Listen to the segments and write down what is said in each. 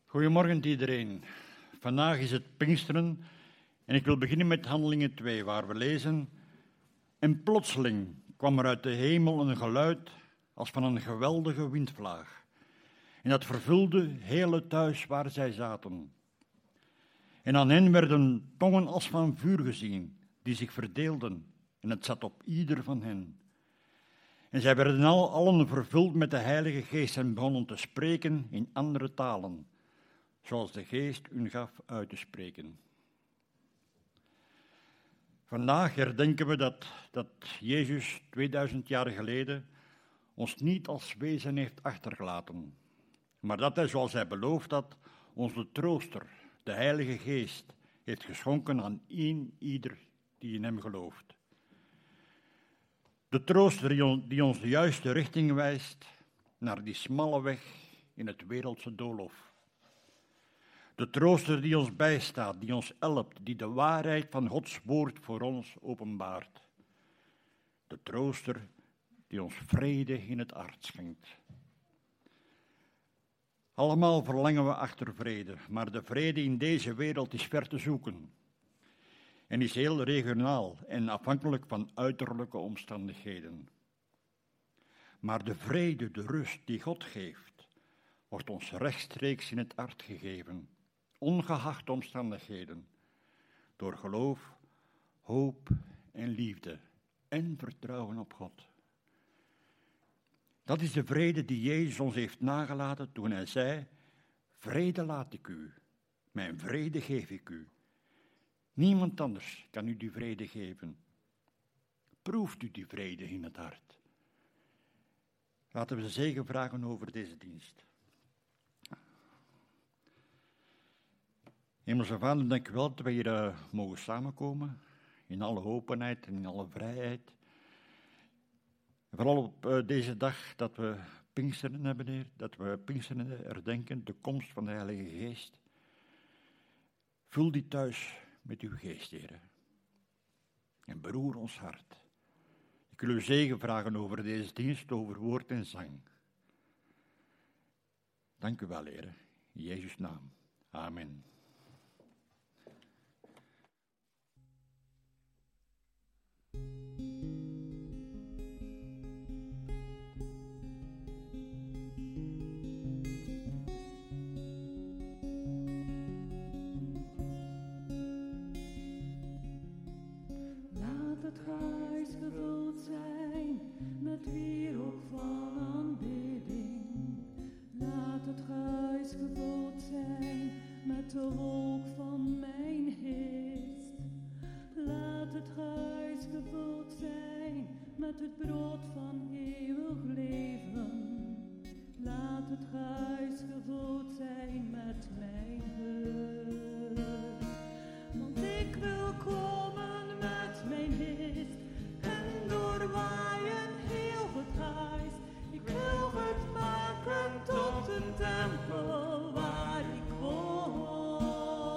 Goedemorgen iedereen. Vandaag is het Pinksteren en ik wil beginnen met Handelingen 2, waar we lezen: En plotseling kwam er uit de hemel een geluid als van een geweldige windvlaag. En dat vervulde heel het huis waar zij zaten. En aan hen werden tongen als van vuur gezien, die zich verdeelden, en het zat op ieder van hen. En zij werden allen vervuld met de Heilige Geest en begonnen te spreken in andere talen, zoals de Geest hun gaf uit te spreken. Vandaag herdenken we dat Jezus 2000 jaar geleden ons niet als wezen heeft achtergelaten, maar dat Hij, zoals Hij beloofd had, ons de trooster, de Heilige Geest, heeft geschonken aan ieder die in Hem gelooft. De trooster die ons de juiste richting wijst naar die smalle weg in het wereldse doolhof. De trooster die ons bijstaat, die ons helpt, die de waarheid van Gods woord voor ons openbaart. De trooster die ons vrede in het hart schenkt. Allemaal verlangen we achter vrede, maar de vrede in deze wereld is ver te zoeken. En is heel regionaal en afhankelijk van uiterlijke omstandigheden. Maar de vrede, de rust die God geeft, wordt ons rechtstreeks in het hart gegeven, ongeacht omstandigheden, door geloof, hoop en liefde en vertrouwen op God. Dat is de vrede die Jezus ons heeft nagelaten toen Hij zei: vrede laat ik u, mijn vrede geef ik u. Niemand anders kan u die vrede geven. Proeft u die vrede in het hart. Laten we de zegen vragen over deze dienst. Hemelse Vader, dank u wel dat we hier mogen samenkomen, in alle openheid en in alle vrijheid. Vooral op deze dag dat we Pinksteren hebben, Heer, dat we Pinksteren herdenken, de komst van de Heilige Geest. Vul die thuis met uw geest, Heer, en beroer ons hart. Ik wil uw zegen vragen over deze dienst, over woord en zang. Dank u wel, Heer, in Jezus' naam. Amen. Het huis gevuld zijn met wierook van aanbidding. Laat het huis gevuld zijn met de wolk van mijn geest. Laat het huis gevuld zijn met het brood van eeuwig leven. Laat het huis gevuld zijn met mijn hulp. Want ik wil komen met mijn geest en doorwaaien heel het huis. Ik wil het maken tot een tempel waar ik woon.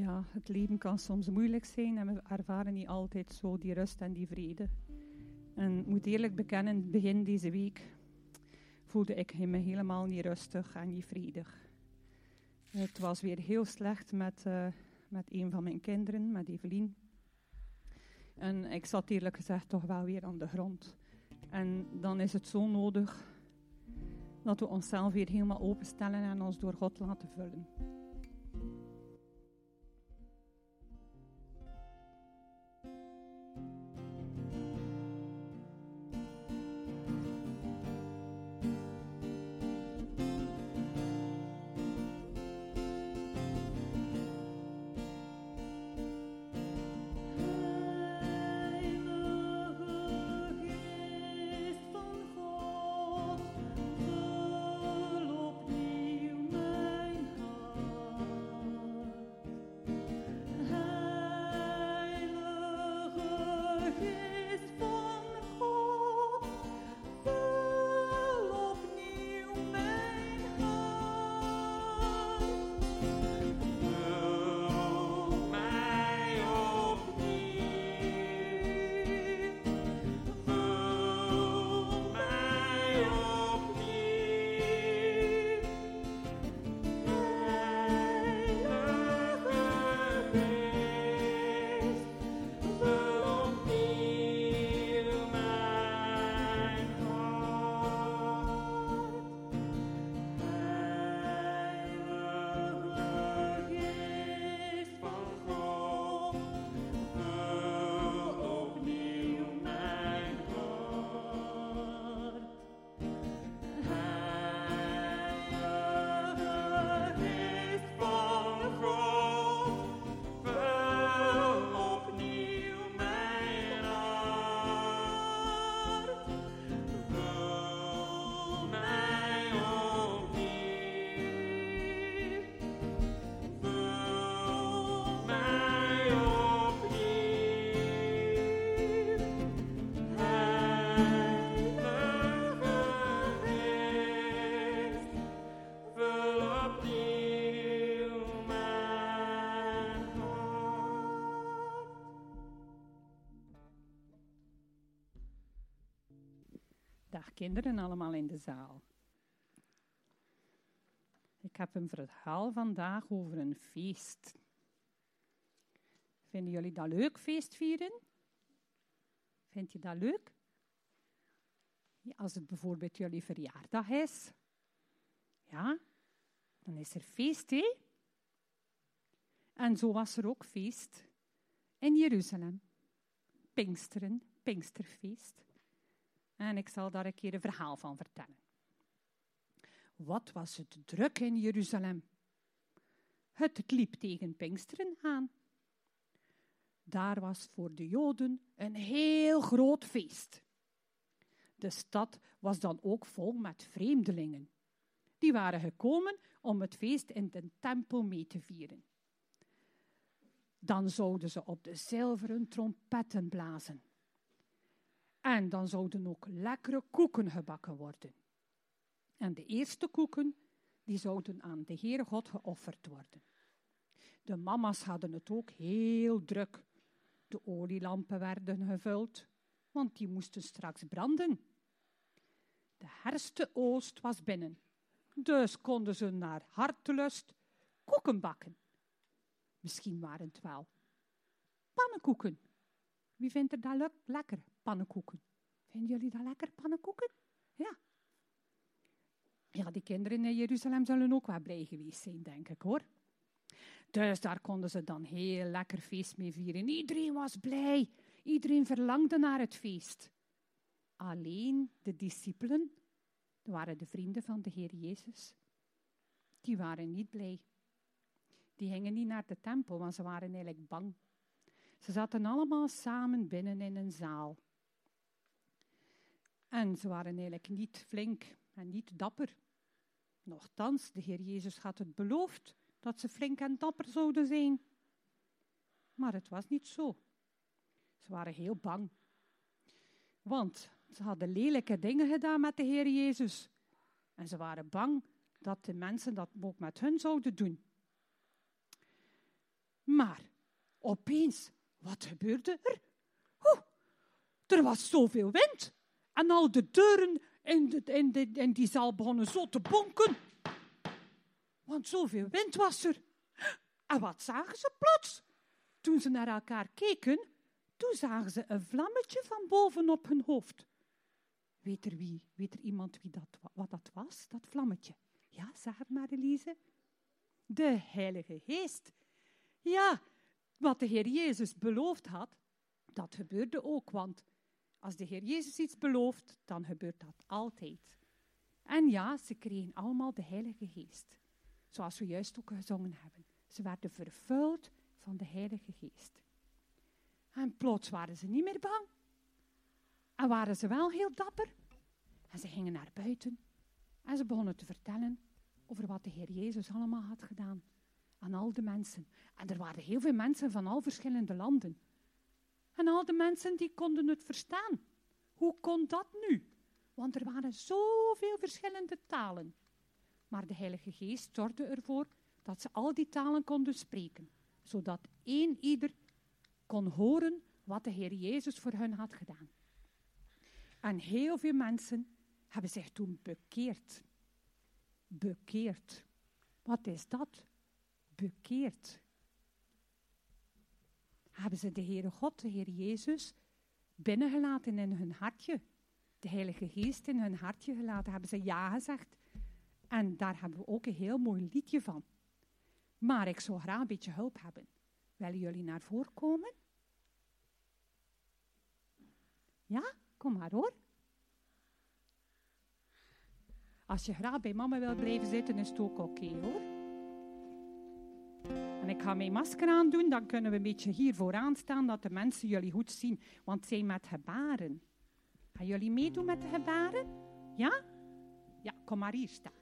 Ja, het leven kan soms moeilijk zijn en we ervaren niet altijd zo die rust en die vrede. En ik moet eerlijk bekennen, begin deze week voelde ik me helemaal niet rustig en niet vredig. Het was weer heel slecht met een van mijn kinderen, met Evelien. En ik zat eerlijk gezegd toch wel weer aan de grond. En dan is het zo nodig dat we onszelf weer helemaal openstellen en ons door God laten vullen. Dag kinderen allemaal in de zaal. Ik heb een verhaal vandaag over een feest. Vinden jullie dat leuk, feestvieren? Vind je dat leuk? Ja, als het bijvoorbeeld jullie verjaardag is, ja, dan is er feest, hè? En zo was er ook feest in Jeruzalem. Pinksteren, Pinksterfeest. En ik zal daar een keer een verhaal van vertellen. Wat was het druk in Jeruzalem? Het liep tegen Pinksteren aan. Daar was voor de Joden een heel groot feest. De stad was dan ook vol met vreemdelingen. Die waren gekomen om het feest in de tempel mee te vieren. Dan zouden ze op de zilveren trompetten blazen. En dan zouden ook lekkere koeken gebakken worden. En de eerste koeken, die zouden aan de Heere God geofferd worden. De mama's hadden het ook heel druk. De olielampen werden gevuld, want die moesten straks branden. De herfstoost was binnen, dus konden ze naar hartelust koeken bakken. Misschien waren het wel pannenkoeken. Wie vindt er dat lekker, pannenkoeken? Vinden jullie dat lekker, pannenkoeken? Ja. Ja, die kinderen in Jeruzalem zullen ook wel blij geweest zijn, denk ik, hoor. Dus daar konden ze dan heel lekker feest mee vieren. Iedereen was blij. Iedereen verlangde naar het feest. Alleen de discipelen, dat waren de vrienden van de Heer Jezus, die waren niet blij. Die gingen niet naar de tempel, want ze waren eigenlijk bang. Ze zaten allemaal samen binnen in een zaal. En ze waren eigenlijk niet flink en niet dapper. Nochtans, de Heer Jezus had het beloofd dat ze flink en dapper zouden zijn. Maar het was niet zo. Ze waren heel bang. Want ze hadden lelijke dingen gedaan met de Heer Jezus. En ze waren bang dat de mensen dat ook met hun zouden doen. Maar opeens, wat gebeurde er? Er was zoveel wind. En al de deuren in die zaal begonnen zo te bonken. Want zoveel wind was er. En wat zagen ze plots? Toen ze naar elkaar keken, toen zagen ze een vlammetje van boven op hun hoofd. Weet er iemand wat dat was, dat vlammetje? Ja, zeg het maar, Elise. De Heilige Geest. Ja, wat de Heer Jezus beloofd had, dat gebeurde ook. Want als de Heer Jezus iets belooft, dan gebeurt dat altijd. En ja, ze kregen allemaal de Heilige Geest. Zoals we juist ook gezongen hebben. Ze werden vervuld van de Heilige Geest. En plots waren ze niet meer bang. En waren ze wel heel dapper. En ze gingen naar buiten. En ze begonnen te vertellen over wat de Heer Jezus allemaal had gedaan. Aan al de mensen. En er waren heel veel mensen van al verschillende landen. En al de mensen die konden het verstaan. Hoe kon dat nu? Want er waren zoveel verschillende talen. Maar de Heilige Geest zorgde ervoor dat ze al die talen konden spreken. Zodat ieder kon horen wat de Heer Jezus voor hen had gedaan. En heel veel mensen hebben zich toen bekeerd. Bekeerd. Wat is dat? Bekeerd. Hebben ze de Heere God, de Heer Jezus, binnengelaten in hun hartje. De Heilige Geest in hun hartje gelaten. Hebben ze ja gezegd. En daar hebben we ook een heel mooi liedje van. Maar ik zou graag een beetje hulp hebben. Willen jullie naar voren komen? Ja, kom maar hoor. Als je graag bij mama wil blijven zitten, is het ook oké, hoor. En ik ga mijn masker aandoen, dan kunnen we een beetje hier vooraan staan, dat de mensen jullie goed zien. Want het zijn met gebaren. Gaan jullie meedoen met de gebaren? Ja? Ja, kom maar hier staan.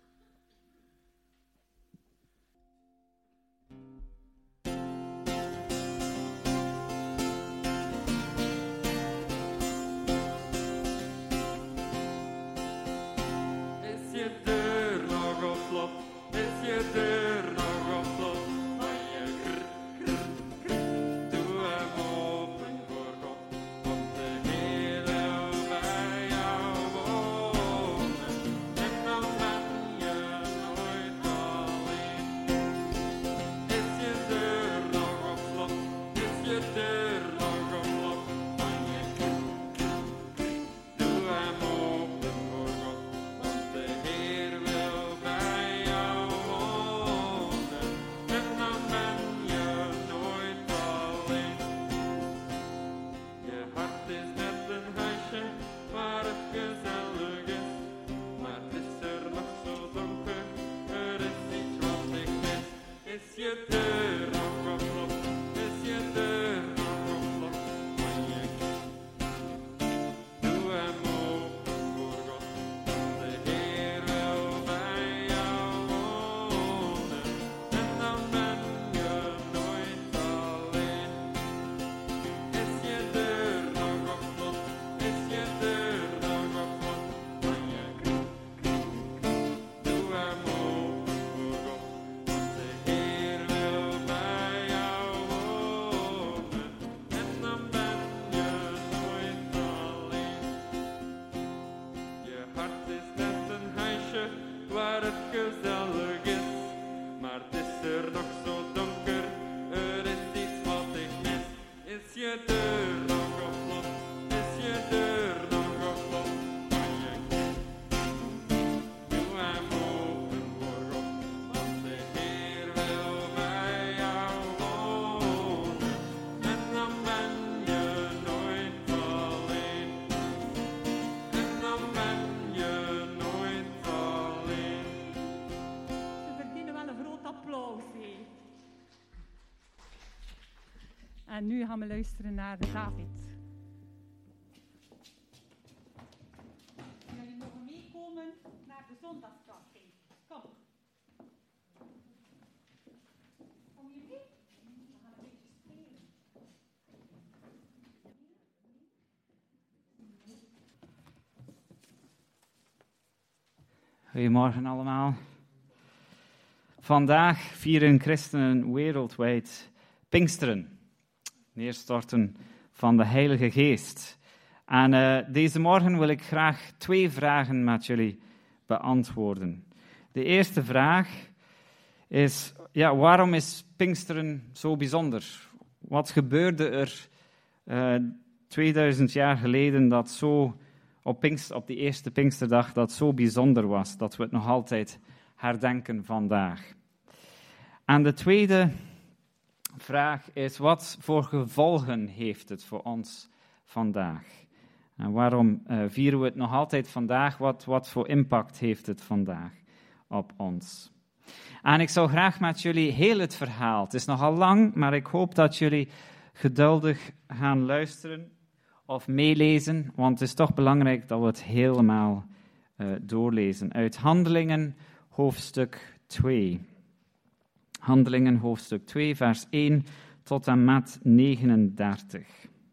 En nu gaan we luisteren naar David. Jullie mogen meekomen naar de zondagscafé. Kom. Kom je mee? We gaan een beetje spelen. Goedemorgen allemaal. Vandaag vieren christenen wereldwijd Pinksteren, neerstorten van de Heilige Geest. En deze morgen wil ik graag 2 vragen met jullie beantwoorden. De eerste vraag is, waarom is Pinksteren zo bijzonder? Wat gebeurde er 2000 jaar geleden dat zo op die eerste Pinksterdag dat zo bijzonder was, dat we het nog altijd herdenken vandaag? En de tweede vraag is, wat voor gevolgen heeft het voor ons vandaag? En waarom vieren we het nog altijd vandaag? Wat voor impact heeft het vandaag op ons? En ik zou graag met jullie heel het verhaal, het is nogal lang, maar ik hoop dat jullie geduldig gaan luisteren of meelezen, want het is toch belangrijk dat we het helemaal doorlezen. Uit Handelingen, hoofdstuk 2. Handelingen, hoofdstuk 2, vers 1 tot en met 39.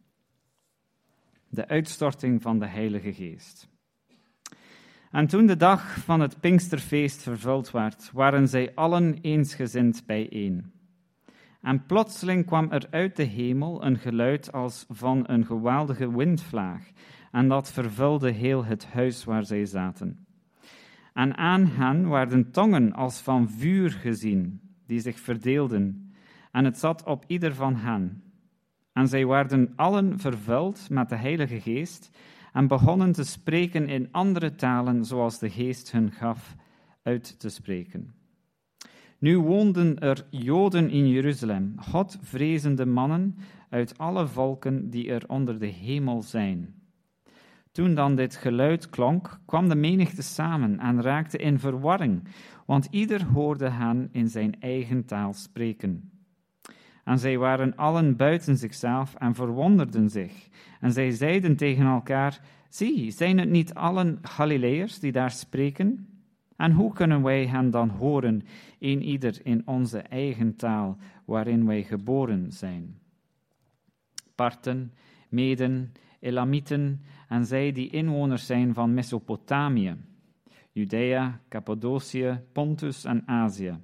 De uitstorting van de Heilige Geest. En toen de dag van het Pinksterfeest vervuld werd, waren zij allen eensgezind bijeen. En plotseling kwam er uit de hemel een geluid als van een geweldige windvlaag, en dat vervulde heel het huis waar zij zaten. En aan hen werden tongen als van vuur gezien, die zich verdeelden, en het zat op ieder van hen. En zij werden allen vervuld met de Heilige Geest en begonnen te spreken in andere talen, zoals de Geest hun gaf uit te spreken. Nu woonden er Joden in Jeruzalem, Godvrezende mannen uit alle volken die er onder de hemel zijn. Toen dan dit geluid klonk, kwam de menigte samen en raakte in verwarring, want ieder hoorde hen in zijn eigen taal spreken. En zij waren allen buiten zichzelf en verwonderden zich. En zij zeiden tegen elkaar, zie, zijn het niet allen Galileërs die daar spreken? En hoe kunnen wij hen dan horen, ieder in onze eigen taal, waarin wij geboren zijn? Parten, Meden, Elamieten en zij die inwoners zijn van Mesopotamië, Judea, Cappadocië, Pontus en Azië,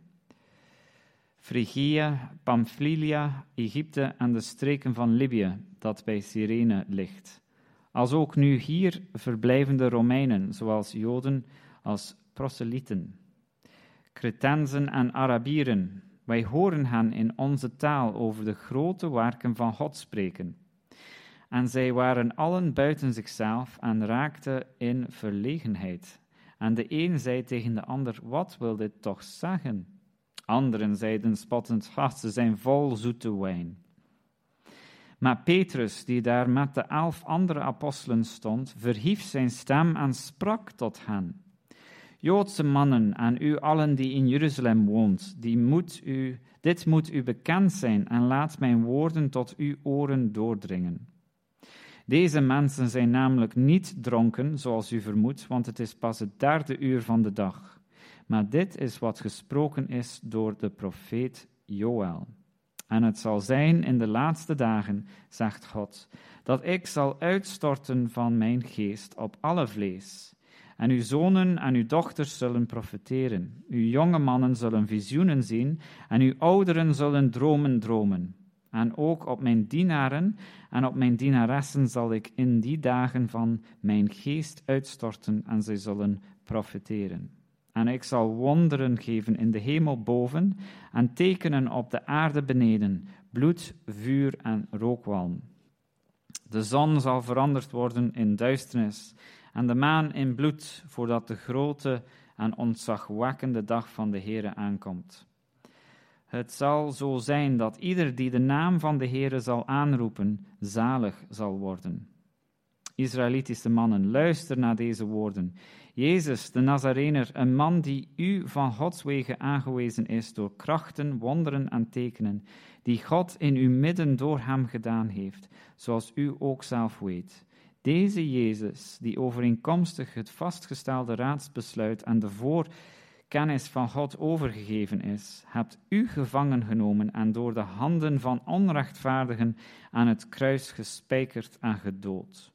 Frigia, Pamphylia, Egypte en de streken van Libië, dat bij Cyrene ligt. Als ook nu hier verblijvende Romeinen, zoals Joden als proselyten, Cretensen en Arabieren, wij horen hen in onze taal over de grote werken van God spreken. En zij waren allen buiten zichzelf en raakten in verlegenheid. En de een zei tegen de ander, wat wil dit toch zeggen? Anderen zeiden spottend, ze zijn vol zoete wijn. Maar Petrus, die daar met de 11 andere apostelen stond, verhief zijn stem en sprak tot hen. Joodse mannen en u allen die in Jeruzalem woont, dit moet u bekend zijn en laat mijn woorden tot uw oren doordringen. Deze mensen zijn namelijk niet dronken, zoals u vermoedt, want het is pas het 3e uur van de dag. Maar dit is wat gesproken is door de profeet Joël. En het zal zijn in de laatste dagen, zegt God, dat ik zal uitstorten van mijn geest op alle vlees. En uw zonen en uw dochters zullen profeteren. Uw jonge mannen zullen visioenen zien en uw ouderen zullen dromen dromen. En ook op mijn dienaren en op mijn dienaressen zal ik in die dagen van mijn geest uitstorten en zij zullen profeteren. En ik zal wonderen geven in de hemel boven en tekenen op de aarde beneden, bloed, vuur en rookwalm. De zon zal veranderd worden in duisternis en de maan in bloed, voordat de grote en ontzagwekkende dag van de Heere aankomt. Het zal zo zijn dat ieder die de naam van de Heere zal aanroepen, zalig zal worden. Israëlitische mannen, luister naar deze woorden. Jezus, de Nazarener, een man die u van Gods wegen aangewezen is door krachten, wonderen en tekenen, die God in uw midden door hem gedaan heeft, zoals u ook zelf weet. Deze Jezus, die overeenkomstig het vastgestelde raadsbesluit en de voorkennis van God overgegeven is, hebt u gevangen genomen en door de handen van onrechtvaardigen aan het kruis gespijkerd en gedood.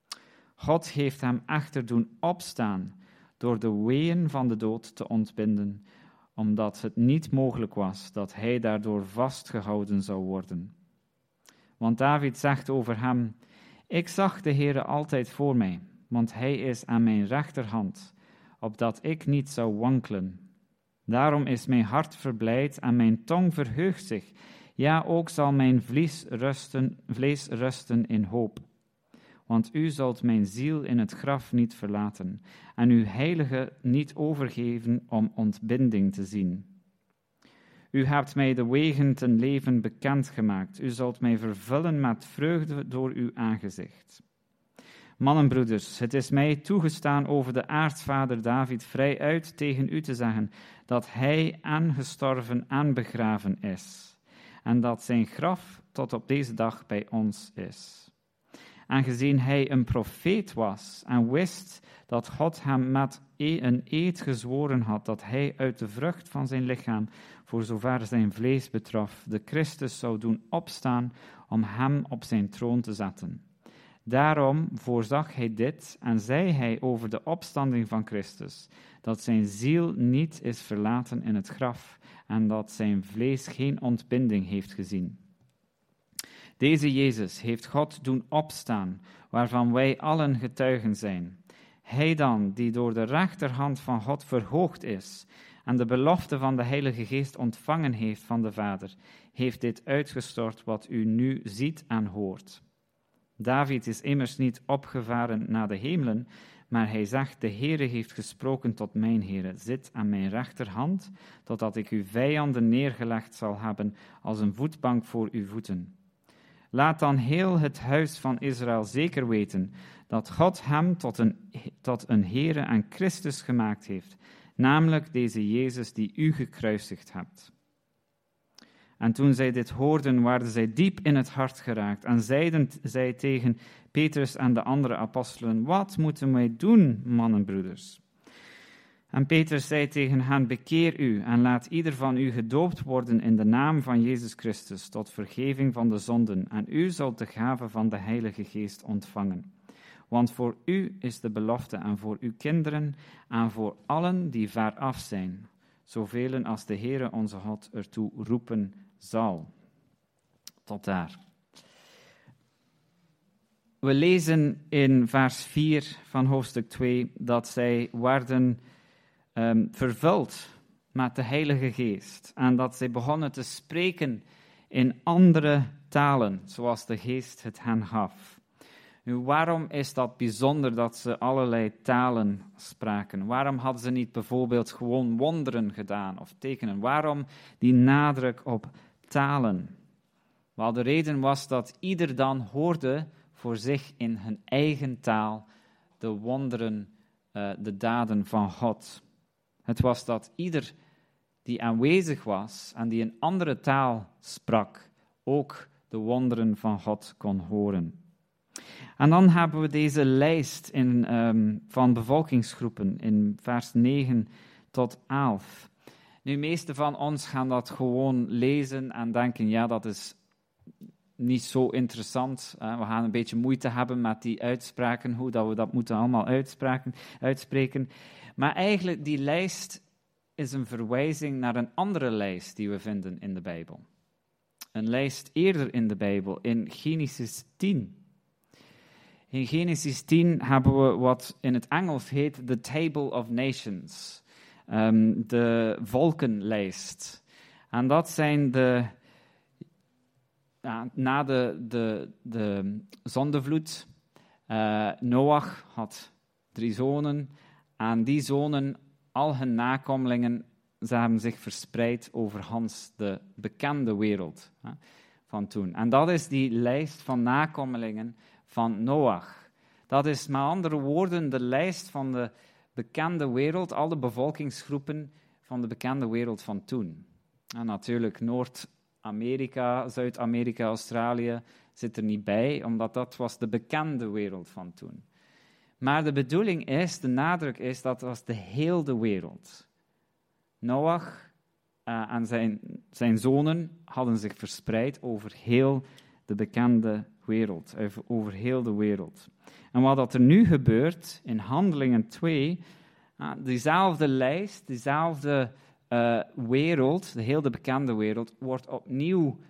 God heeft hem echter doen opstaan door de weeën van de dood te ontbinden, omdat het niet mogelijk was dat hij daardoor vastgehouden zou worden. Want David zegt over hem: ik zag de Heere altijd voor mij, want hij is aan mijn rechterhand, opdat ik niet zou wankelen. Daarom is mijn hart verblijd en mijn tong verheugt zich. Ja, ook zal mijn vlees rusten in hoop. Want u zult mijn ziel in het graf niet verlaten en uw heilige niet overgeven om ontbinding te zien. U hebt mij de wegen ten leven bekendgemaakt. U zult mij vervullen met vreugde door uw aangezicht. Mannenbroeders, het is mij toegestaan over de aartsvader David vrijuit tegen u te zeggen dat hij aangestorven en begraven is, en dat zijn graf tot op deze dag bij ons is. Aangezien hij een profeet was en wist dat God hem met een eed gezworen had dat hij uit de vrucht van zijn lichaam, voor zover zijn vlees betrof, de Christus zou doen opstaan om hem op zijn troon te zetten. Daarom voorzag hij dit en zei hij over de opstanding van Christus, dat zijn ziel niet is verlaten in het graf en dat zijn vlees geen ontbinding heeft gezien. Deze Jezus heeft God doen opstaan, waarvan wij allen getuigen zijn. Hij dan, die door de rechterhand van God verhoogd is en de belofte van de Heilige Geest ontvangen heeft van de Vader, heeft dit uitgestort wat u nu ziet en hoort. David is immers niet opgevaren naar de hemelen, maar hij zegt: de Heere heeft gesproken tot mijn Heere, zit aan mijn rechterhand, totdat ik uw vijanden neergelegd zal hebben als een voetbank voor uw voeten. Laat dan heel het huis van Israël zeker weten dat God hem tot een Heere en Christus gemaakt heeft, namelijk deze Jezus die u gekruisigd hebt. En toen zij dit hoorden, waren zij diep in het hart geraakt en zeiden zij tegen Petrus en de andere apostelen: wat moeten wij doen, mannenbroeders? En Petrus zei tegen hen: bekeer u en laat ieder van u gedoopt worden in de naam van Jezus Christus tot vergeving van de zonden, en u zult de gave van de Heilige Geest ontvangen. Want voor u is de belofte en voor uw kinderen en voor allen die ver af zijn, zoveel als de Heere onze God ertoe roepen zal. Tot daar. We lezen in vers 4 van hoofdstuk 2 dat zij werden vervuld met de Heilige Geest en dat zij begonnen te spreken in andere talen, zoals de Geest het hen gaf. Nu, waarom is dat bijzonder dat ze allerlei talen spraken? Waarom hadden ze niet bijvoorbeeld gewoon wonderen gedaan of tekenen? Waarom die nadruk op talen? Wel, de reden was dat ieder dan hoorde voor zich in hun eigen taal de wonderen, de daden van God. Het was dat ieder die aanwezig was en die een andere taal sprak, ook de wonderen van God kon horen. En dan hebben we deze lijst van bevolkingsgroepen in vers 9 tot 11. Nu, de meeste van ons gaan dat gewoon lezen en denken, ja, dat is niet zo interessant. We gaan een beetje moeite hebben met die uitspraken, hoe dat we dat moeten allemaal uitspreken. Maar eigenlijk, die lijst is een verwijzing naar een andere lijst die we vinden in de Bijbel. Een lijst eerder in de Bijbel, in Genesis 10. In Genesis 10 hebben we wat in het Engels heet The Table of Nations, de volkenlijst. En dat zijn na de zondevloed, Noach had 3 zonen, en die zonen, al hun nakomelingen, ze hebben zich verspreid over Hans, de bekende wereld van toen. En dat is die lijst van nakomelingen van Noach. Dat is met andere woorden de lijst van de bekende wereld, alle bevolkingsgroepen van de bekende wereld van toen. En natuurlijk Noord-Amerika, Zuid-Amerika, Australië zit er niet bij, omdat dat was de bekende wereld van toen. Maar de bedoeling is, de nadruk is, dat was de hele wereld. Noach en zijn zonen hadden zich verspreid over heel de bekende wereld, over heel de wereld. En wat er nu gebeurt in Handelingen 2, diezelfde lijst, diezelfde wereld, de hele bekende wereld, wordt opnieuw,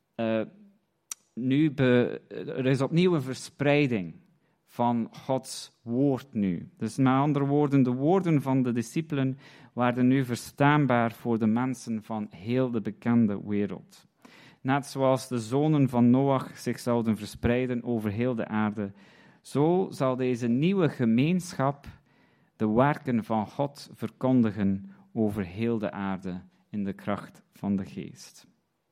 er is opnieuw een verspreiding van Gods woord nu. Dus met andere woorden, de woorden van de discipelen waren nu verstaanbaar voor de mensen van heel de bekende wereld. Net zoals de zonen van Noach zich zouden verspreiden over heel de aarde, zo zal deze nieuwe gemeenschap de werken van God verkondigen over heel de aarde in de kracht van de Geest.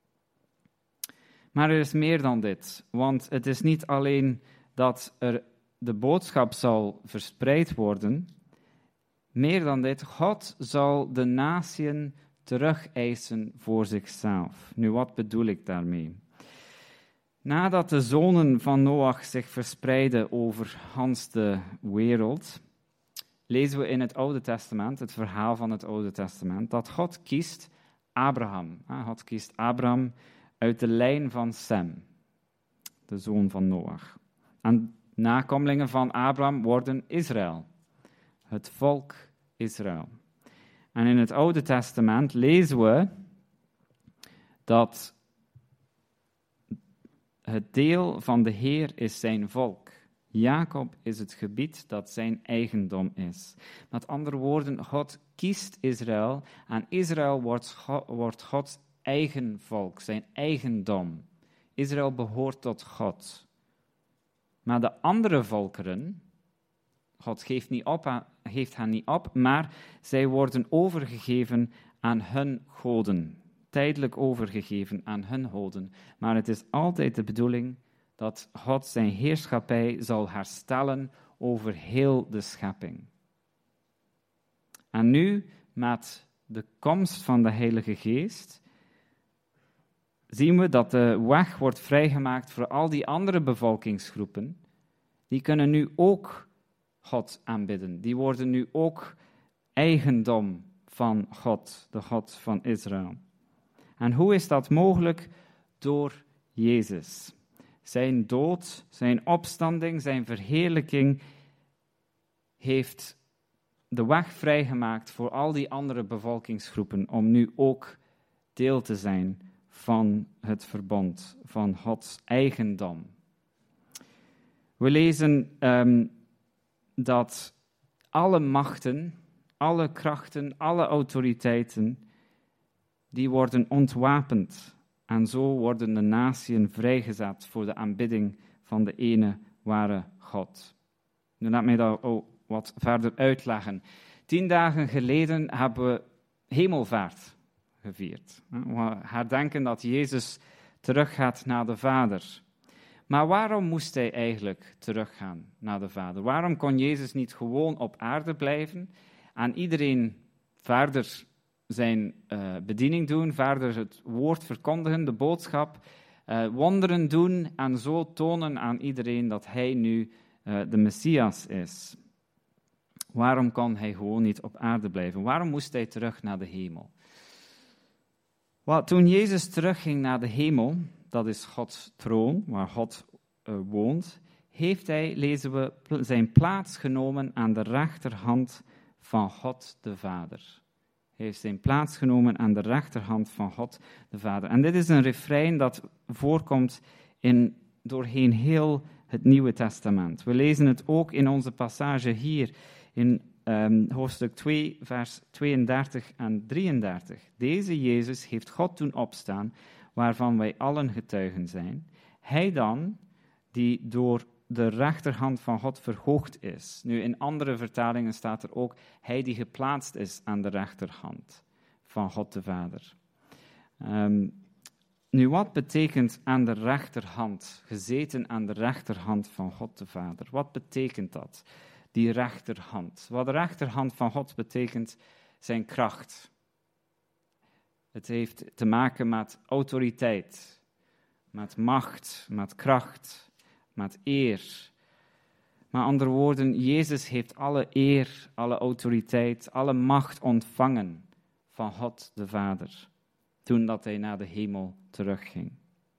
Maar er is meer dan dit, want het is niet alleen dat de boodschap zal verspreid worden. Meer dan dit, God zal de natieën terugeisen voor zichzelf. Nu, wat bedoel ik daarmee? Nadat de zonen van Noach zich verspreidden over gans de wereld, lezen we in het Oude Testament, het verhaal van het Oude Testament, dat God kiest Abraham. God kiest Abraham uit de lijn van Sem, de zoon van Noach. En nakomelingen van Abraham worden Israël, het volk Israël. En in het Oude Testament lezen we dat het deel van de Heer is zijn volk. Jacob is het gebied dat zijn eigendom is. Met andere woorden, God kiest Israël en Israël wordt Gods eigen volk, zijn eigendom. Israël behoort tot God. Maar de andere volkeren, God geeft hen niet op, maar zij worden overgegeven aan hun goden. Tijdelijk overgegeven aan hun goden. Maar het is altijd de bedoeling dat God zijn heerschappij zal herstellen over heel de schepping. En nu, met de komst van de Heilige Geest, zien we dat de weg wordt vrijgemaakt voor al die andere bevolkingsgroepen. Die kunnen nu ook God aanbidden. Die worden nu ook eigendom van God, de God van Israël. En hoe is dat mogelijk? Door Jezus. Zijn dood, zijn opstanding, zijn verheerlijking heeft de weg vrijgemaakt voor al die andere bevolkingsgroepen om nu ook deel te zijn van het verbond, van Gods eigendom. We lezen dat alle machten, alle krachten, alle autoriteiten, die worden ontwapend. En zo worden de natieën vrijgezet voor de aanbidding van de ene ware God. Nu laat mij dat wat verder uitleggen. 10 dagen geleden hebben we hemelvaart gevierd. We herdenken dat Jezus teruggaat naar de Vader. Maar waarom moest hij eigenlijk teruggaan naar de Vader? Waarom kon Jezus niet gewoon op aarde blijven en iedereen verder zijn bediening doen, verder het woord verkondigen, de boodschap, wonderen doen en zo tonen aan iedereen dat hij nu de Messias is? Waarom kon hij gewoon niet op aarde blijven? Waarom moest hij terug naar de hemel? Wel, toen Jezus terugging naar de hemel, dat is Gods troon, waar God woont, heeft hij, lezen we, zijn plaats genomen aan de rechterhand van God de Vader. Hij heeft zijn plaats genomen aan de rechterhand van God de Vader. En dit is een refrein dat voorkomt doorheen heel het Nieuwe Testament. We lezen het ook in onze passage hier in hoofdstuk 2, vers 32 en 33. Deze Jezus heeft God doen opstaan, waarvan wij allen getuigen zijn. Hij dan, die door de rechterhand van God verhoogd is. Nu, in andere vertalingen staat er ook, hij die geplaatst is aan de rechterhand van God de Vader. Nu, wat betekent aan de rechterhand, gezeten aan de rechterhand van God de Vader? Wat betekent dat, die rechterhand? Wat de rechterhand van God betekent, zijn kracht. Het heeft te maken met autoriteit, met macht, met kracht, met eer. Met andere woorden, Jezus heeft alle eer, alle autoriteit, alle macht ontvangen van God de Vader, toen dat hij naar de hemel terugging.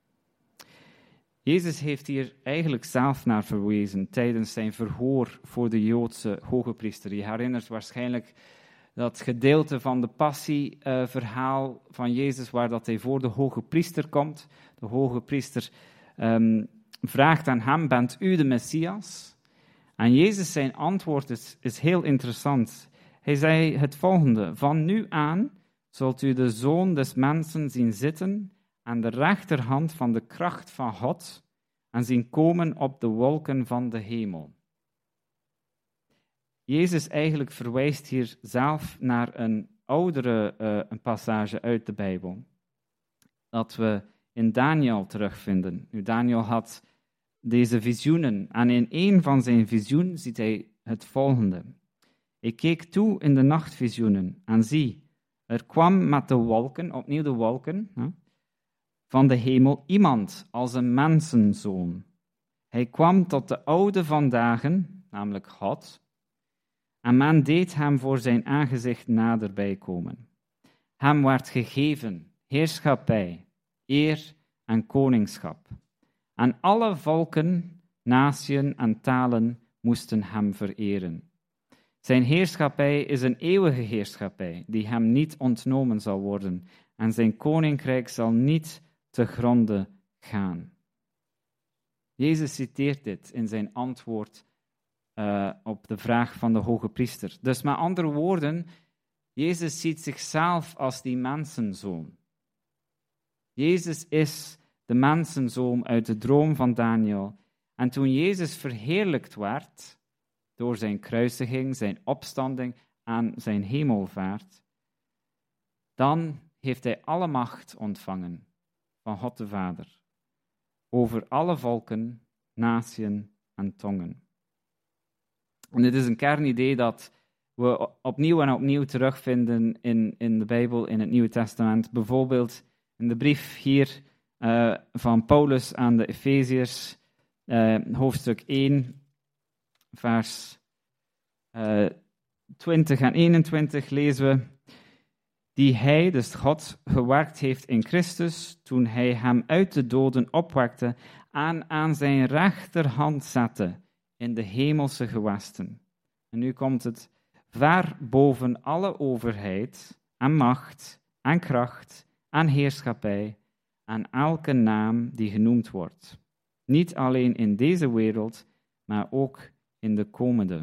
Jezus heeft hier eigenlijk zelf naar verwezen tijdens zijn verhoor voor de Joodse hogepriester. Je herinnert waarschijnlijk dat gedeelte van de passieverhaal van Jezus, waar dat hij voor de hoge priester komt. De hoge priester vraagt aan hem, bent u de Messias? En Jezus zijn antwoord is heel interessant. Hij zei het volgende, van nu aan zult u de Zoon des Mensen zien zitten aan de rechterhand van de kracht van God en zien komen op de wolken van de hemel. Jezus eigenlijk verwijst hier zelf naar een oudere een passage uit de Bijbel, dat we in Daniel terugvinden. Nu, Daniel had deze visioenen en in een van zijn visioenen ziet hij het volgende. Ik keek toe in de nachtvisioenen en zie, er kwam met de wolken, opnieuw de wolken, van de hemel iemand als een mensenzoon. Hij kwam tot de oude van dagen, namelijk God, en men deed hem voor zijn aangezicht naderbij komen. Hem werd gegeven heerschappij, eer en koningschap. En alle volken, naties en talen moesten hem vereren. Zijn heerschappij is een eeuwige heerschappij, die hem niet ontnomen zal worden, en zijn koninkrijk zal niet te gronde gaan. Jezus citeert dit in zijn antwoord op de vraag van de hoge priester. Dus met andere woorden, Jezus ziet zichzelf als die mensenzoon. Jezus is de mensenzoon uit de droom van Daniel. En toen Jezus verheerlijkt werd door zijn kruisiging, zijn opstanding en zijn hemelvaart, dan heeft hij alle macht ontvangen van God de Vader over alle volken, naties en tongen. En dit is een kernidee dat we opnieuw en opnieuw terugvinden in de Bijbel, in het Nieuwe Testament. Bijvoorbeeld in de brief hier van Paulus aan de Efeziërs, hoofdstuk 1, vers 20 en 21 lezen we, die hij, dus God, gewerkt heeft in Christus, toen hij hem uit de doden opwekte en aan zijn rechterhand zette in de hemelse gewesten. En nu komt het, ver boven alle overheid en macht en kracht en heerschappij en elke naam die genoemd wordt. Niet alleen in deze wereld, maar ook in de komende.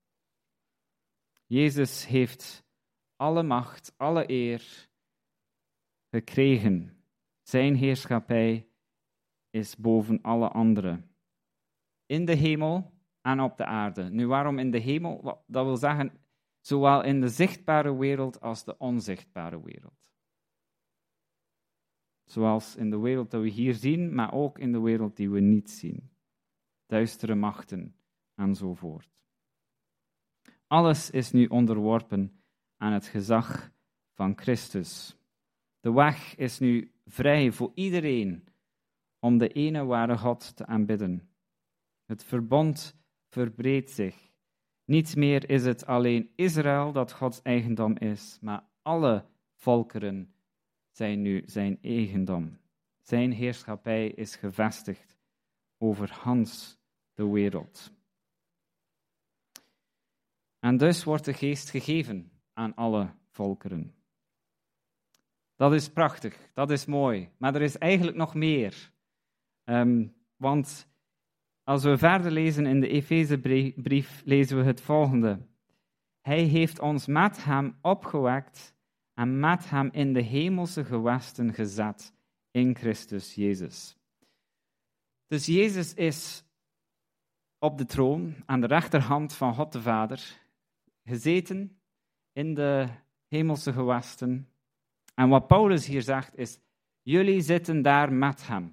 Jezus heeft alle macht, alle eer gekregen. Zijn heerschappij is boven alle anderen. In de hemel en op de aarde. Nu, waarom in de hemel? Dat wil zeggen, zowel in de zichtbare wereld als de onzichtbare wereld. Zoals in de wereld die we hier zien, maar ook in de wereld die we niet zien. Duistere machten enzovoort. Alles is nu onderworpen aan het gezag van Christus. De weg is nu vrij voor iedereen om de ene ware God te aanbidden. Het verbond verbreedt zich. Niet meer is het alleen Israël dat Gods eigendom is, maar alle volkeren zijn nu zijn eigendom. Zijn heerschappij is gevestigd over gans de wereld. En dus wordt de geest gegeven aan alle volkeren. Dat is prachtig, dat is mooi, maar er is eigenlijk nog meer. Want als we verder lezen in de Efezebrief, lezen we het volgende. Hij heeft ons met hem opgewekt en met hem in de hemelse gewesten gezet in Christus Jezus. Dus Jezus is op de troon aan de rechterhand van God de Vader, gezeten in de hemelse gewesten. En wat Paulus hier zegt is, jullie zitten daar met hem.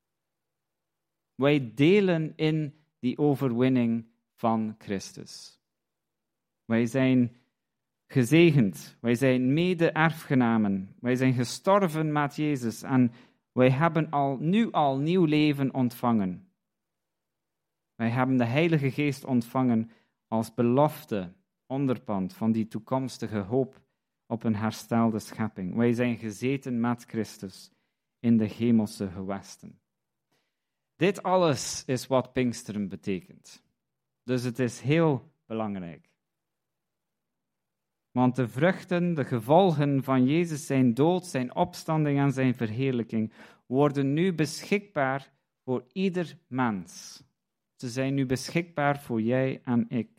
Wij delen in die overwinning van Christus. Wij zijn gezegend, wij zijn mede-erfgenamen, wij zijn gestorven met Jezus en wij hebben nu al nieuw leven ontvangen. Wij hebben de Heilige Geest ontvangen als belofte, onderpand van die toekomstige hoop op een herstelde schepping. Wij zijn gezeten met Christus in de hemelse gewesten. Dit alles is wat Pinksteren betekent. Dus het is heel belangrijk. Want de vruchten, de gevolgen van Jezus, zijn dood, zijn opstanding en zijn verheerlijking, worden nu beschikbaar voor ieder mens. Ze zijn nu beschikbaar voor jij en ik.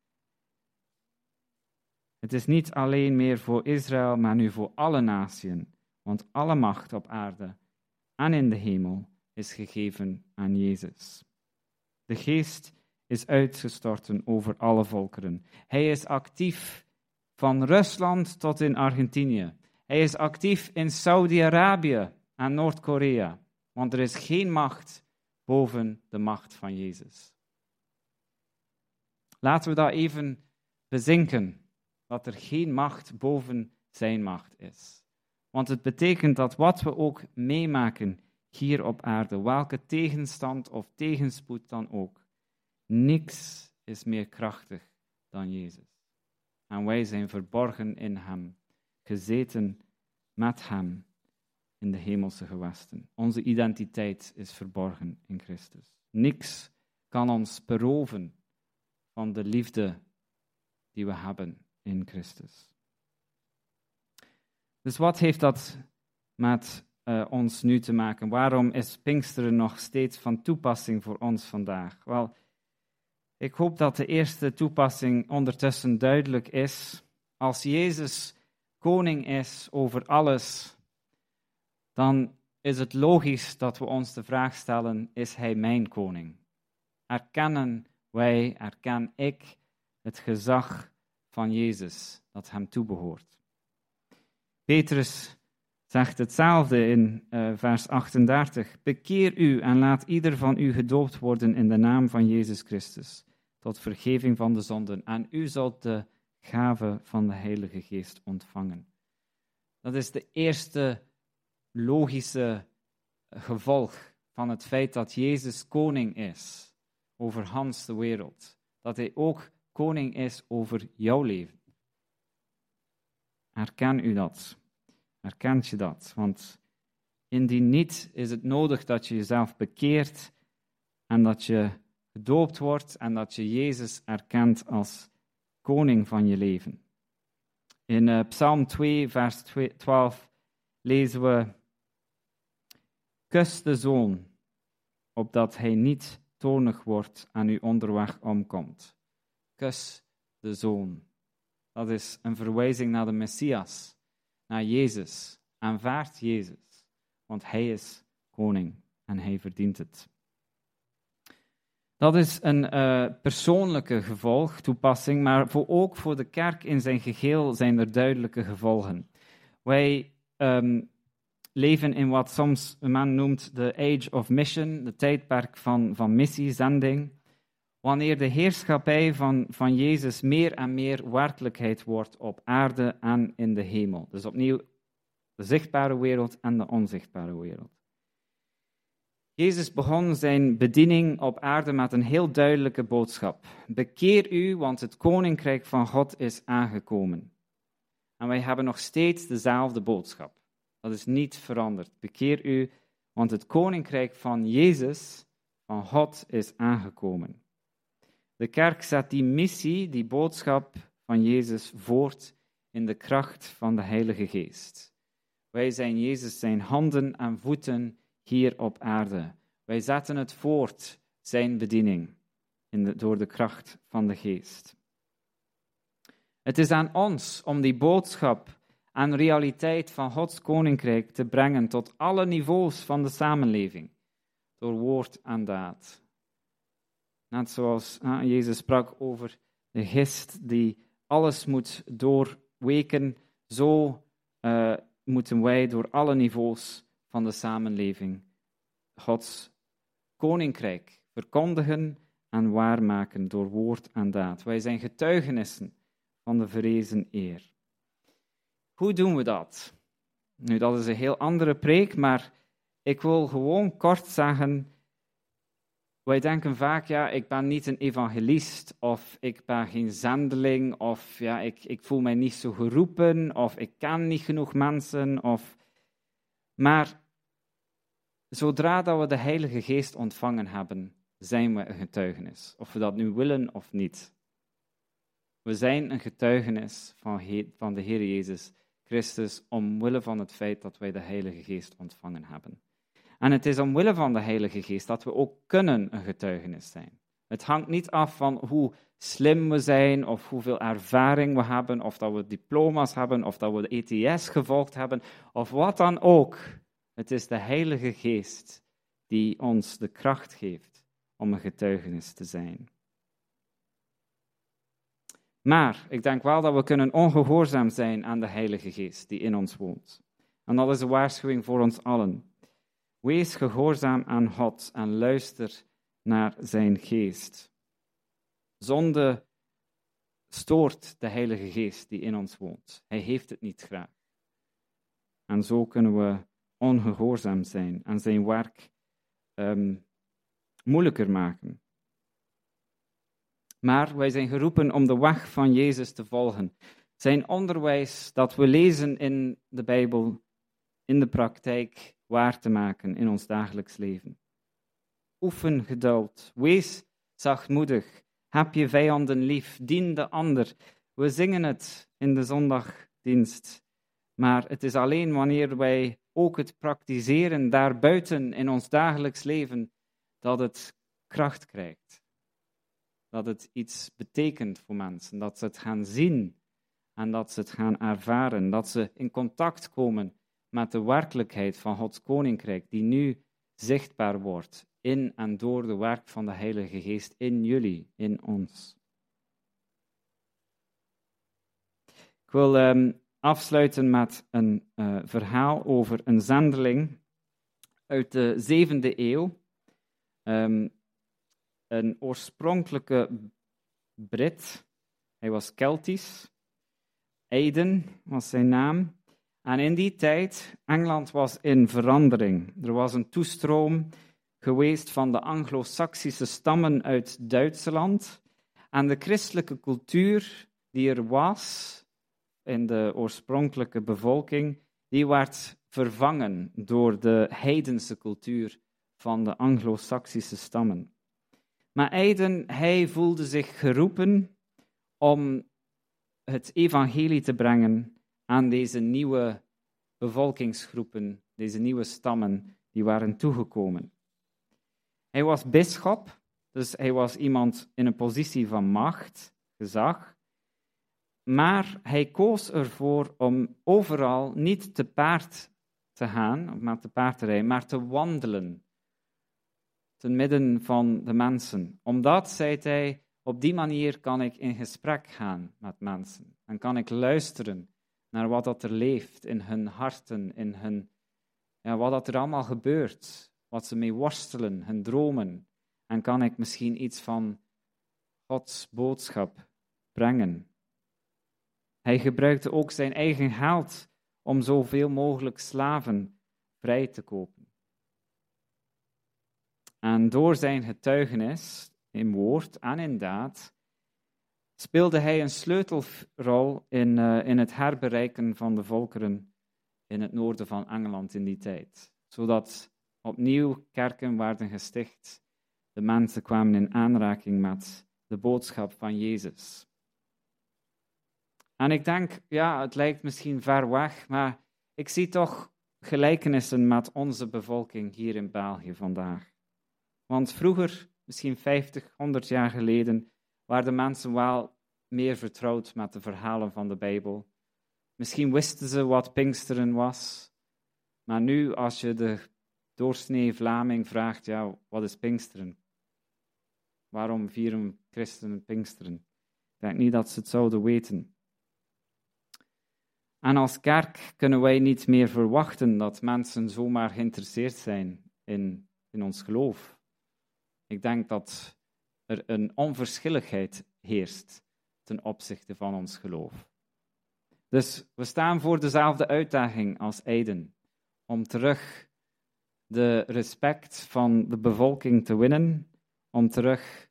Het is niet alleen meer voor Israël, maar nu voor alle naties. Want alle macht op aarde en in de hemel is gegeven aan Jezus. De Geest is uitgestorten over alle volkeren. Hij is actief van Rusland tot in Argentinië. Hij is actief in Saudi-Arabië en Noord-Korea. Want er is geen macht boven de macht van Jezus. Laten we dat even bezinken. Dat er geen macht boven zijn macht is. Want het betekent dat wat we ook meemaken hier op aarde, welke tegenstand of tegenspoed dan ook, niks is meer krachtig dan Jezus. En wij zijn verborgen in hem, gezeten met hem in de hemelse gewesten. Onze identiteit is verborgen in Christus. Niks kan ons beroven van de liefde die we hebben in Christus. Dus wat heeft dat met ons nu te maken? Waarom is Pinksteren nog steeds van toepassing voor ons vandaag? Wel, ik hoop dat de eerste toepassing ondertussen duidelijk is. Als Jezus koning is over alles, dan is het logisch dat we ons de vraag stellen, is hij mijn koning? Erken ik het gezag van Jezus dat hem toebehoort? Petrus zegt hetzelfde in vers 38. Bekeer u en laat ieder van u gedoopt worden in de naam van Jezus Christus, tot vergeving van de zonden. En u zult de gave van de Heilige Geest ontvangen. Dat is de eerste logische gevolg van het feit dat Jezus koning is over gans de wereld. Dat hij ook koning is over jouw leven. Erken u dat? Erkent je dat? Want indien niet, is het nodig dat je jezelf bekeert en dat je gedoopt wordt en dat je Jezus erkent als koning van je leven. In Psalm 2, vers 12 lezen we: kus de zoon, opdat hij niet toornig wordt en u onderweg omkomt. Kus de zoon. Dat is een verwijzing naar de Messias, naar Jezus. Aanvaard Jezus, want hij is koning en hij verdient het. Dat is een persoonlijke toepassing, maar ook voor de kerk in zijn geheel zijn er duidelijke gevolgen. Wij leven in wat soms een man noemt de age of mission, de tijdperk van missie, zending. Wanneer de heerschappij van Jezus meer en meer werkelijkheid wordt op aarde en in de hemel. Dus opnieuw de zichtbare wereld en de onzichtbare wereld. Jezus begon zijn bediening op aarde met een heel duidelijke boodschap. Bekeer u, want het koninkrijk van God is aangekomen. En wij hebben nog steeds dezelfde boodschap. Dat is niet veranderd. Bekeer u, want het koninkrijk van Jezus, van God, is aangekomen. De kerk zet die missie, die boodschap van Jezus voort in de kracht van de Heilige Geest. Wij zijn Jezus zijn handen en voeten hier op aarde. Wij zetten het voort, zijn bediening, door de kracht van de Geest. Het is aan ons om die boodschap en realiteit van Gods koninkrijk te brengen tot alle niveaus van de samenleving, door woord en daad. Net zoals Jezus sprak over de gist die alles moet doorweken, zo moeten wij door alle niveaus van de samenleving Gods koninkrijk verkondigen en waarmaken door woord en daad. Wij zijn getuigenissen van de verrezen eer. Hoe doen we dat? Nu, dat is een heel andere preek, maar ik wil gewoon kort zeggen, wij denken vaak, ja, ik ben niet een evangelist, of ik ben geen zendeling, of ja, ik voel mij niet zo geroepen, of ik ken niet genoeg mensen, maar zodra dat we de Heilige Geest ontvangen hebben, zijn we een getuigenis, of we dat nu willen of niet. We zijn een getuigenis van de Heer Jezus Christus omwille van het feit dat wij de Heilige Geest ontvangen hebben. En het is omwille van de Heilige Geest dat we ook kunnen een getuigenis zijn. Het hangt niet af van hoe slim we zijn, of hoeveel ervaring we hebben, of dat we diploma's hebben, of dat we de ETS gevolgd hebben, of wat dan ook. Het is de Heilige Geest die ons de kracht geeft om een getuigenis te zijn. Maar ik denk wel dat we kunnen ongehoorzaam zijn aan de Heilige Geest die in ons woont. En dat is een waarschuwing voor ons allen. Wees gehoorzaam aan God en luister naar zijn geest. Zonde stoort de Heilige Geest die in ons woont. Hij heeft het niet graag. En zo kunnen we ongehoorzaam zijn en zijn werk moeilijker maken. Maar wij zijn geroepen om de weg van Jezus te volgen. Zijn onderwijs dat we lezen in de Bijbel, in de praktijk, waar te maken in ons dagelijks leven. Oefen geduld, wees zachtmoedig, heb je vijanden lief, dien de ander. We zingen het in de zondagdienst, maar het is alleen wanneer wij ook het praktiseren daarbuiten in ons dagelijks leven, dat het kracht krijgt. Dat het iets betekent voor mensen, dat ze het gaan zien en dat ze het gaan ervaren, dat ze in contact komen met de werkelijkheid van Gods Koninkrijk, die nu zichtbaar wordt in en door de werk van de Heilige Geest in jullie, in ons. Ik wil afsluiten met een verhaal over een zendeling uit de 7e eeuw. Een oorspronkelijke Brit. Hij was Keltisch. Aidan was zijn naam. En in die tijd, Engeland was in verandering. Er was een toestroom geweest van de Anglo-Saxische stammen uit Duitsland. En de christelijke cultuur die er was in de oorspronkelijke bevolking, die werd vervangen door de heidense cultuur van de Anglo-Saxische stammen. Maar Aidan, hij voelde zich geroepen om het evangelie te brengen aan deze nieuwe bevolkingsgroepen, deze nieuwe stammen die waren toegekomen. Hij was bisschop, dus hij was iemand in een positie van macht, gezag, maar hij koos ervoor om overal niet te paard te gaan, of met de paard te rijden, maar te wandelen, te midden van de mensen. Omdat, zei hij, op die manier kan ik in gesprek gaan met mensen en kan ik luisteren naar wat dat er leeft in hun harten, in hun, wat dat er allemaal gebeurt, wat ze mee worstelen, hun dromen. En kan ik misschien iets van Gods boodschap brengen. Hij gebruikte ook zijn eigen geld om zoveel mogelijk slaven vrij te kopen. En door zijn getuigenis, in woord en in daad, speelde hij een sleutelrol in het herbereiken van de volkeren in het noorden van Engeland in die tijd. Zodat opnieuw kerken werden gesticht. De mensen kwamen in aanraking met de boodschap van Jezus. En ik denk, het lijkt misschien ver weg, maar ik zie toch gelijkenissen met onze bevolking hier in België vandaag. Want vroeger, misschien 50, 100 jaar geleden, waren de mensen wel meer vertrouwd met de verhalen van de Bijbel. Misschien wisten ze wat Pinksteren was, maar nu als je de doorsnee Vlaming vraagt, wat is Pinksteren? Waarom vieren christenen Pinksteren? Ik denk niet dat ze het zouden weten. En als kerk kunnen wij niet meer verwachten dat mensen zomaar geïnteresseerd zijn in ons geloof. Ik denk dat er een onverschilligheid heerst ten opzichte van ons geloof. Dus we staan voor dezelfde uitdaging als Aidan, om terug de respect van de bevolking te winnen, om terug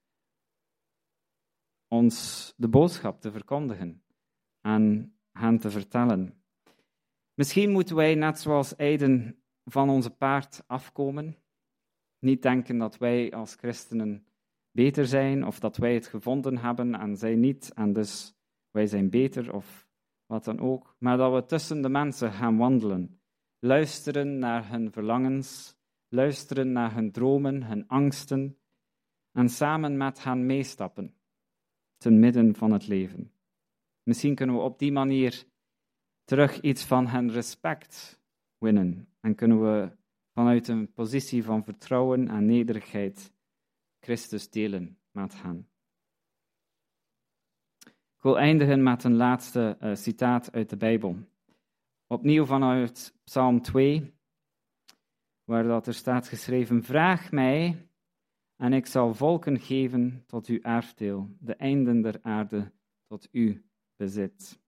ons de boodschap te verkondigen en hen te vertellen. Misschien moeten wij, net zoals Aidan, van onze paard afkomen. Niet denken dat wij als christenen beter zijn of dat wij het gevonden hebben en zij niet en dus wij zijn beter of wat dan ook, maar dat we tussen de mensen gaan wandelen. Luisteren naar hun verlangens, luisteren naar hun dromen, hun angsten en samen met hen meestappen, te midden van het leven. Misschien kunnen we op die manier terug iets van hen respect winnen en kunnen we vanuit een positie van vertrouwen en nederigheid Christus delen met hen. Ik wil eindigen met een laatste citaat uit de Bijbel. Opnieuw vanuit Psalm 2, waar dat er staat geschreven: Vraag mij en ik zal volken geven tot uw erfdeel, de einden der aarde tot uw bezit.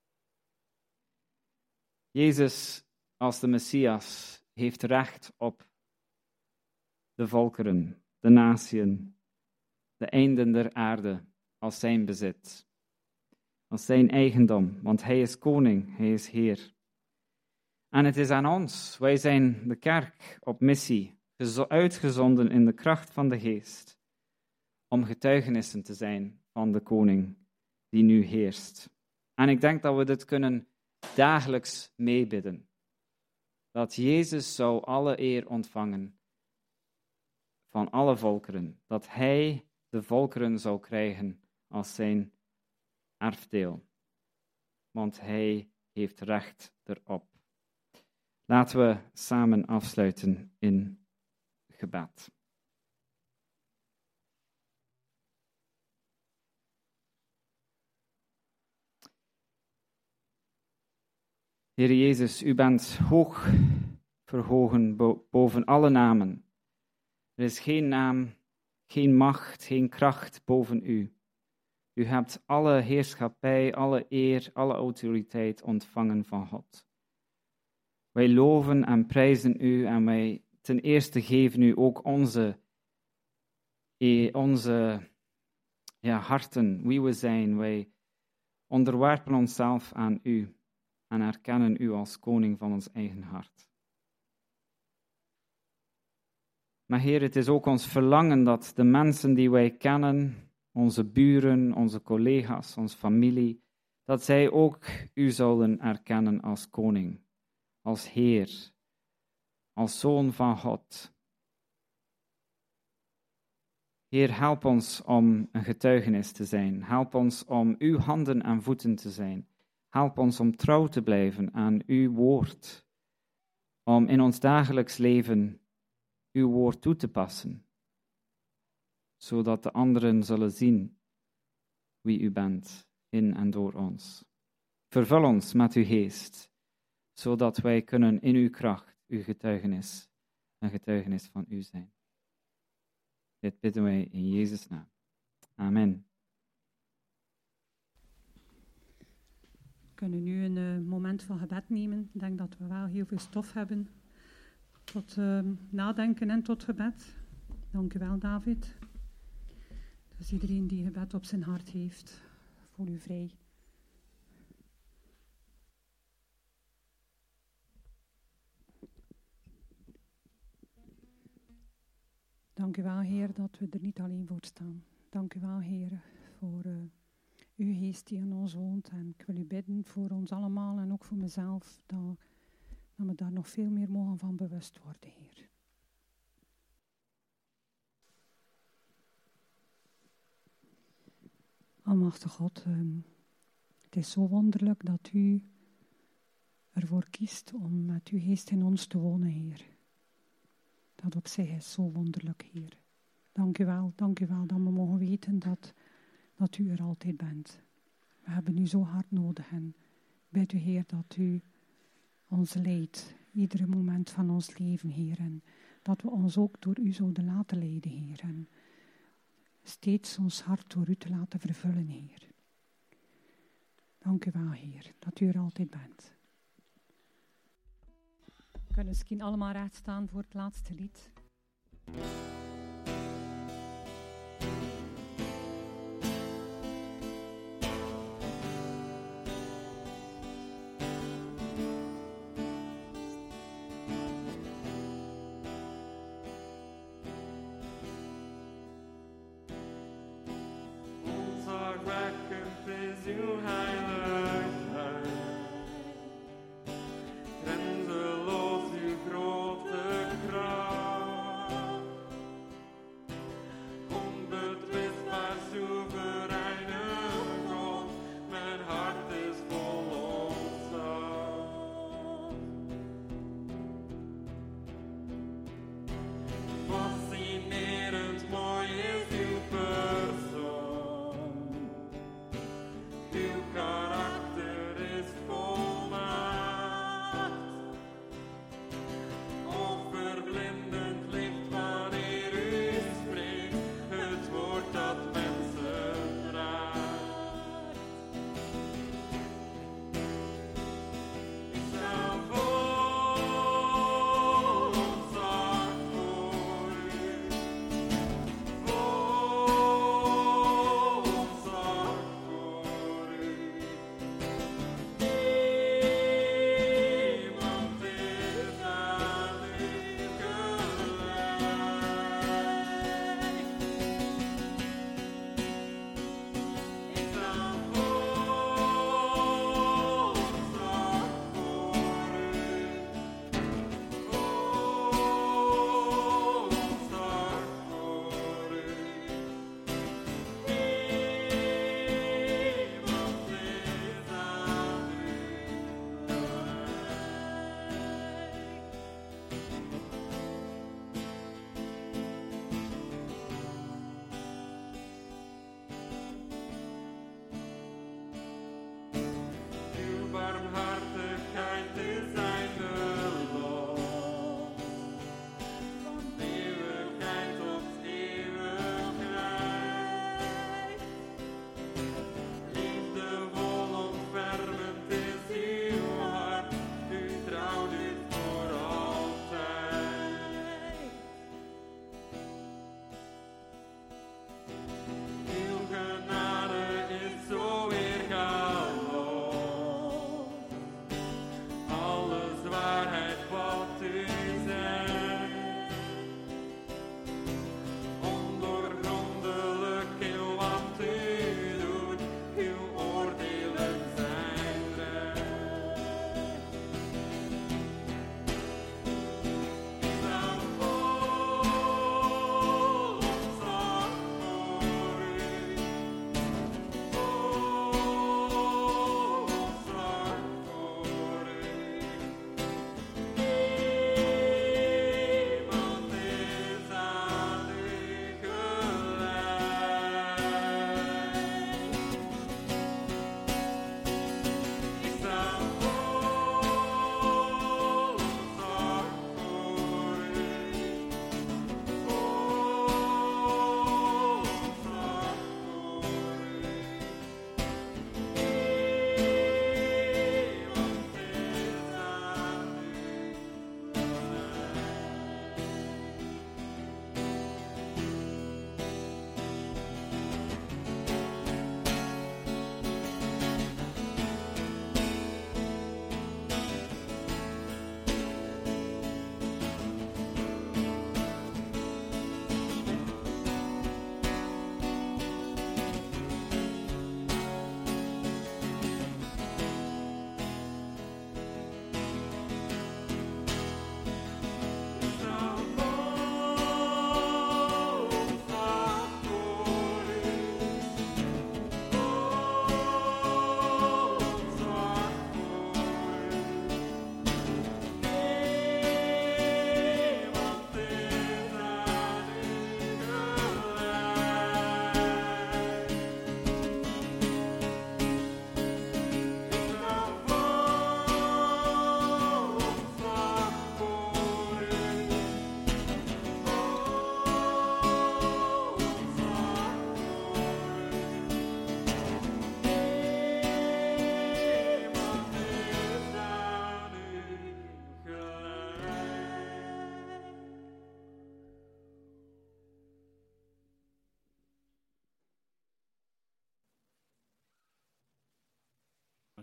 Jezus als de Messias heeft recht op de volkeren, de natieën, de einden der aarde als zijn bezit, als zijn eigendom, want hij is koning, hij is heer. En het is aan ons, wij zijn de kerk op missie, uitgezonden in de kracht van de Geest, om getuigenissen te zijn van de koning die nu heerst. En ik denk dat we dit kunnen dagelijks meebidden. Dat Jezus zou alle eer ontvangen van alle volkeren. Dat hij de volkeren zou krijgen als zijn erfdeel. Want hij heeft recht erop. Laten we samen afsluiten in gebed. Heer Jezus, u bent hoog verhogen boven alle namen. Er is geen naam, geen macht, geen kracht boven u. U hebt alle heerschappij, alle eer, alle autoriteit ontvangen van God. Wij loven en prijzen u en wij ten eerste geven u ook onze harten, wie we zijn. Wij onderwerpen onszelf aan u en erkennen u als koning van ons eigen hart. Maar Heer, het is ook ons verlangen dat de mensen die wij kennen, onze buren, onze collega's, onze familie, dat zij ook u zouden erkennen als koning, als Heer, als Zoon van God. Heer, help ons om een getuigenis te zijn. Help ons om uw handen en voeten te zijn. Help ons om trouw te blijven aan uw woord. Om in ons dagelijks leven uw woord toe te passen. Zodat de anderen zullen zien wie u bent in en door ons. Vervul ons met uw geest, zodat wij kunnen in uw kracht, uw getuigenis, een getuigenis van u zijn. Dit bidden wij in Jezus' naam. Amen. We kunnen nu een moment van gebed nemen. Ik denk dat we wel heel veel stof hebben tot nadenken en tot gebed. Dank u wel, David. Dus iedereen die gebed op zijn hart heeft, voel u vrij. Dank u wel, Heer, dat we er niet alleen voor staan. Dank u wel, Heer, voor uw geest die in ons woont. En ik wil u bidden voor ons allemaal en ook voor mezelf, dat we daar nog veel meer mogen van bewust worden, Heer. Almachtige God, het is zo wonderlijk dat u ervoor kiest om met uw geest in ons te wonen, Heer. Dat op zich is zo wonderlijk, Heer. Dank u wel dat we mogen weten dat u er altijd bent. We hebben u zo hard nodig en bid u, Heer, dat u ons leidt, iedere moment van ons leven, Heer. En dat we ons ook door u zouden laten leiden, Heer. En steeds ons hart door u te laten vervullen, Heer. Dank u wel, Heer, dat u er altijd bent. We kunnen misschien allemaal recht staan voor het laatste lied. Ons hart werken, prijs uw heiligheid.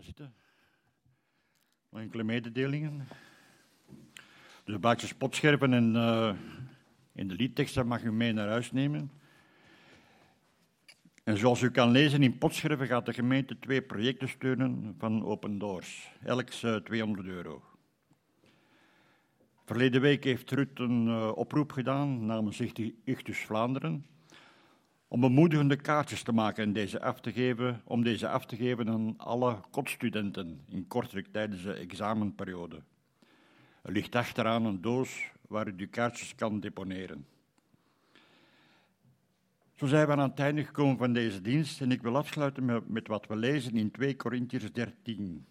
Ga zitten. Nog enkele mededelingen. Dus blaadjes potscherven en in de liedteksten mag u mee naar huis nemen. En zoals u kan lezen in potscherven gaat de gemeente 2 projecten steunen van Open Doors. Elk €200. Verleden week heeft Ruud een oproep gedaan namens Ichthus Vlaanderen om bemoedigende kaartjes te maken en om deze af te geven aan alle kotstudenten in Kortrijk tijdens de examenperiode. Er ligt achteraan een doos waar u die kaartjes kan deponeren. Zo zijn we aan het einde gekomen van deze dienst en ik wil afsluiten met wat we lezen in 2 Korintiërs 13.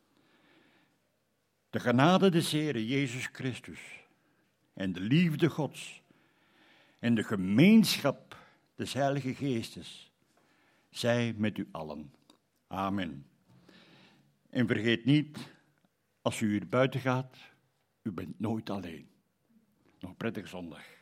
De genade des Heren Jezus Christus en de liefde Gods en de gemeenschap des Heilige Geestes zij met u allen. Amen. En vergeet niet, als u hier buiten gaat, u bent nooit alleen. Nog een prettige zondag.